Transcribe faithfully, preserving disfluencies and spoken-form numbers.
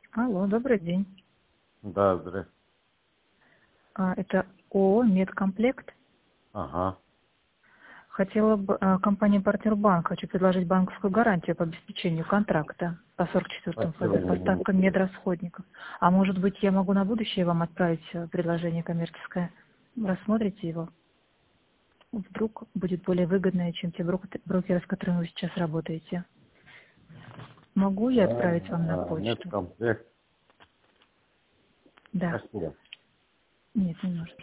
Алло, добрый день. Да, здрасте. А, Это ООО «Медкомплект». Ага. Хотела бы, а, компания «Партнер Банк», хочу предложить банковскую гарантию по обеспечению контракта по сорок четвёртому Спасибо. ФЗ, поставка медрасходников. А может быть, я могу на будущее вам отправить э, предложение коммерческое? Рассмотрите его. Вдруг будет более выгодное, чем те брок- брокеры, с которыми вы сейчас работаете. Могу я отправить вам на А, почту? Медкомплект. Да. Спасибо. Нет, не нужно.